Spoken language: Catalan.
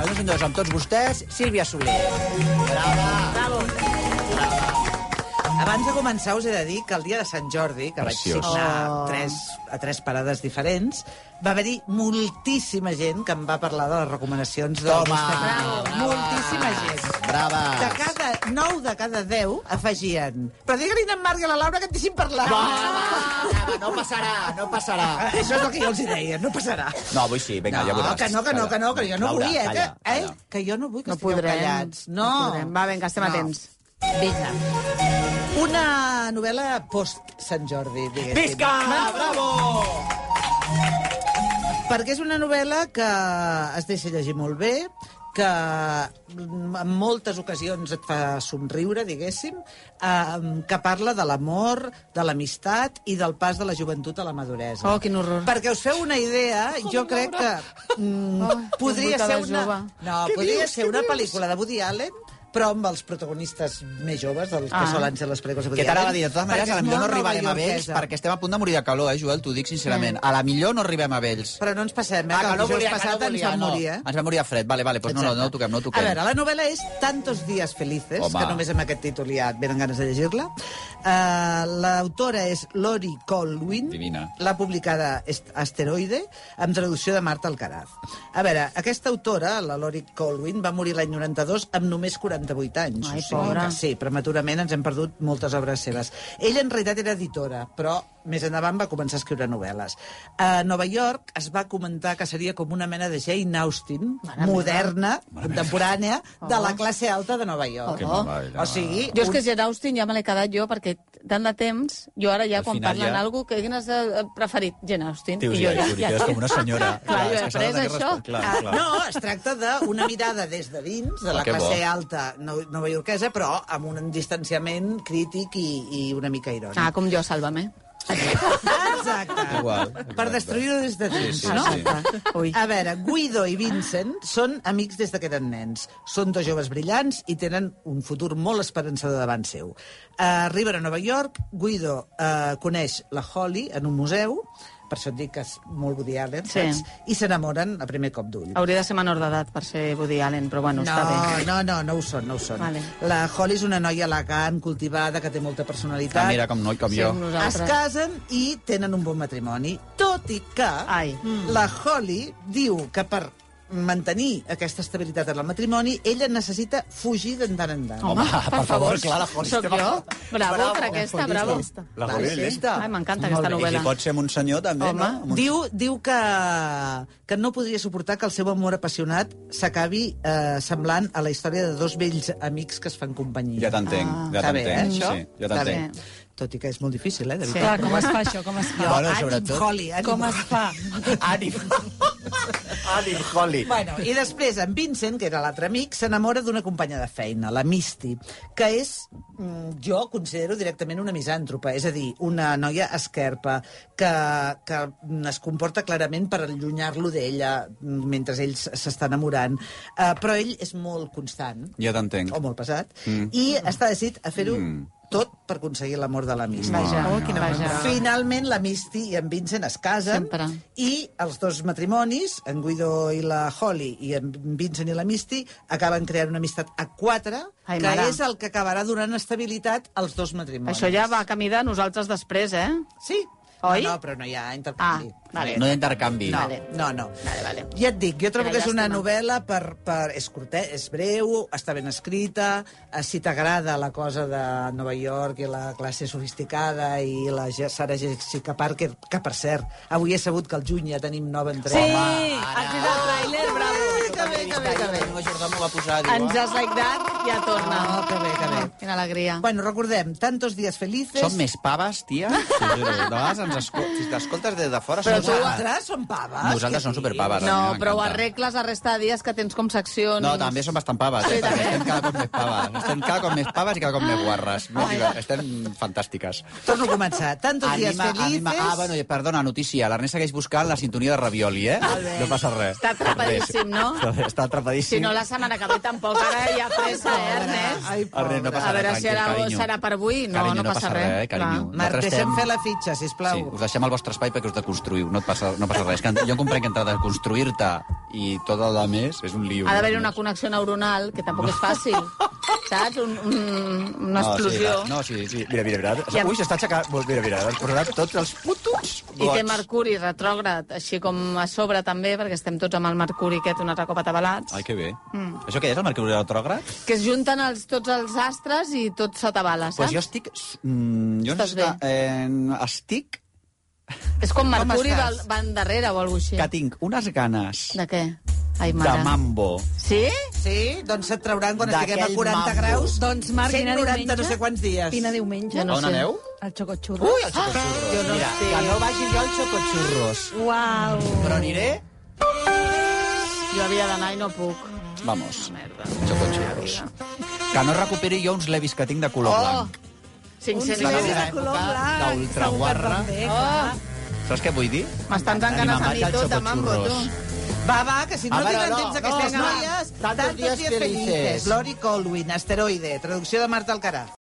1, 2, amb tots vostès, Sílvia Soler. Bravo. Abans de començar us he de dir que el dia de Sant Jordi, que Preciós. vaig signar a tres parades diferents, va haver-hi moltíssima gent que em va parlar de les recomanacions del vostre canal. Moltíssima gent. Brava. 9 de cada 10 afegien. Però digue-li a en Marc i a la Laura que et deixin parlar. Brava, no passarà. Això és el que jo els deia, no passarà. No, avui sí, vinga, ja veuràs. Que jo no Laura, vull, calla. que jo no vull que No estigueu podrem. callats. No podrem. Va, vinga, estem a temps. Vinga. Una novel·la post-Sant Jordi, diguéssim. Visca! Bravo! Perquè és una novel·la que es deixa llegir molt bé, que en moltes ocasions et fa somriure, diguéssim, que parla de l'amor, de l'amistat i del pas de la joventut a la maduresa. Oh, quin horror. Perquè us feu una idea, jo crec que podria ser podria ser una pel·lícula de Woody Allen, però amb els protagonistes més joves, dels que solen ser les pel·lícules de Woody Que t'ara va Allen. dir, de totes maneres, a la millor no arribarem a Vells, perquè estem a punt de morir de calor, Joel, t'ho dic sincerament. A la millor no arribem a Vells. Però no ens passem, que el dijous passat ens vam morir, Ens vam morir de fred, vale, doncs no ho toquem, no ho toquem. A veure, la novel·la és Tantos días felices, Home. que només amb aquest títol ja et venen ganes de llegir-la. L'autora és Lori Colwyn. Divina. L'ha publicada Asteroide, amb traducció de Marta Alcaraz. A veure, aquesta autora, la Lori Colwyn, va morir l'any 92 amb només 48 anys. Ai, pobra. Sí, prematurament ens hem perdut moltes obres seves. Ella en realitat era editora, però més endavant va començar a escriure novel·les. A Nova York es va comentar que seria com una mena de Jane Austen, moderna, contemporània, de la classe alta de Nova York. Que meravella. O sigui... Jo és que Jane Austen ja me l'he quedat jo, perquè tant de temps, jo ara ja Al quan final parlen ja- algú, que quin has preferit? Jane Austen. Tios, I jo ja quedes com una senyora. Clar, jo he és que s'ha de après tenir això. respecte. Clar. No, es tracta d'una mirada des de dins, de la que bo. classe alta novaiorquesa, però amb un distanciament crític i una mica irònic. Ah, com jo, Sálvame. Exacte. Igual. Per destruir-ho des de dins, Sí, no? sí. Ui. A veure, Guido i Vincent són amics des que eren nens. Són dos joves brillants i tenen un futur molt esperançador davant seu. Arriben a Nova York, Guido coneix la Holly en un museu, per això et dic que és molt Woody Allen, Sí. saps? I s'enamoren a primer cop d'ull. Hauria de ser menor d'edat per ser Woody Allen, però bueno, està bé. No ho són. Vale. La Holly és una noia elegant, cultivada, que té molta personalitat. Mira, com noi, com Sí, jo. amb Es nosaltres. casen i tenen un bon matrimoni. Tot i que Ai. la Holly diu que per mantenir aquesta estabilitat en el matrimoni, ella necessita fugir de tant en tant. Home, per favor, clar, la Holly Soc estem a- jo? Bravo Bravo, per aquesta, la Holly bravo. és llesta. La Holly és llesta. Ai, m'encanta Molt aquesta bé. I novel·la. si pot ser amb un senyor, també, Home. no? Amb un- Diu que no podria suportar que el seu amor apassionat s'acabi semblant a la història de dos vells amics que es fan companyia. Ja t'entenc, ja Està bé, t'entenc. això? Sí, ja Està t'entenc. bé. Tot i que és molt difícil, de Sí. veritat. Clar, com es fa això? Com es fa? Bueno, Ànim, sobretot. Holly, ànim. Com es fa? Ànim. Ànim, Holly. Bueno, i després en Vincent, que era l'altre amic, s'enamora d'una companya de feina, la Misty, que és, jo considero directament una misàntropa, és a dir, una noia esquerpa, que es comporta clarament per allunyar-lo d'ella mentre ell s'està enamorant. Però ell és molt constant, Ja t'entenc. o molt pesat, i està decidit a fer-ho tot per aconseguir l'amor de la Misty. Vaja, quina vaja. Finalment, la Misty i en Vincent es casen Sempre. i els dos matrimonis, en Guido i la Holly i en Vincent i la Misty, acaben creant una amistat a 4, Ai, que mare. és el que acabarà donant estabilitat als dos matrimonis. Això ja va camí de nosaltres després, eh? Sí. Oi? No, però no hi ha intercanvi. vale. No hi ha intercanvi. No, Vale. no. Vale. Ja et dic, jo trobo Era que és una llàstima. novel·la és curtet, és breu, està ben escrita, si t'agrada la cosa de Nova York i la classe sofisticada i la Sarah Jessica Parker, que per cert, avui he sabut que al juny ja tenim nova entrega. Sí, has vist el tràiler? Bravo. Que bé. La Jordà m'ho va posar, diu, Ens has like that, ja torna. Oh, que bé. Quina alegria. Bueno, recordem, Tantos días felices... Som més paves, tia? T'ho juro. De vegades si t'escoltes des de fora... Però som tu- paves. Nosaltres som paves. Nosaltres som superpaves. No, a mi però ho m'encanta. arregles la resta de dies que tens com seccions. No, també som bastant paves, Sí, perquè també. estem cada cop més paves. Estem cada cop més paves i cada cop més guarres. Estem fantàstiques. Torno a començar. Tantos días felices... bueno, perdona, notícia. L'Ernest segueix buscant la sintonia de Ravioli, eh? No passa res. Està atrapadíssim, no? Està atrapadíssim. Si no, la setmana que ve tampoc, ara hi ha pressa, Ernest? Ai, Ernest, no pobra. passa A veure res, si ara carinyo. serà per avui. No passa res. Carinyo. Clar. Marc, Nosaltres deixa'm estem- fer la fitxa, sisplau. Sí, us deixem el vostre espai perquè us deconstruïu, no passa res. Que jo comprenc que entre deconstruir-te i tot el més és un lío. Ha d'haver una connexió neuronal, que tampoc és fàcil. Saps? Una explosió. Sí. Mira. Ja- Ui, s'està aixecant. Mira, has posat tots els putos I té gots. Mercuri retrògrad, així com a sobre també, perquè estem tots amb el Mercuri aquest un altre cop atabalats. Ai, que bé. Això què és, el Mercuri retrògrad? Que es junten tots els astres i tot s'atabala, saps? Pues jo estic... jo Estàs estic És com Mercuri estàs? va endarrere o alguna cosa que així. tinc unes ganes De què? Ai, de mare. mambo. Sí? Sí, doncs se't trauran quan estiguem a D'aquell 40 mambo. graus. Doncs, Marc, vine 190 diumenge. no sé quants dies. Vine diumenge. Jo no On sé. aneu? Al Xocochurro. Ui, el xocotxurros. jo no Mira, sé. que no vagi jo al xocotxurros. Uau. Però aniré... Jo havia d'anar i no puc. Vamos, Merda. xocotxurros. Que no recuperi jo uns levis que tinc de color blanc. 500 Va ser levis una de color època blanc. d'ultraguarra. Segur que et van bé, Oh, Saps què vull dir? m'estan tan I ganes me'n a vaig mi al tot de mambo, tu. xocotxurros. Va, que si no A veure, tenen no, temps aquestes no, noies... tantos días felices. Lori Colwin, Asteroide, traducció de Marta Alcaraz.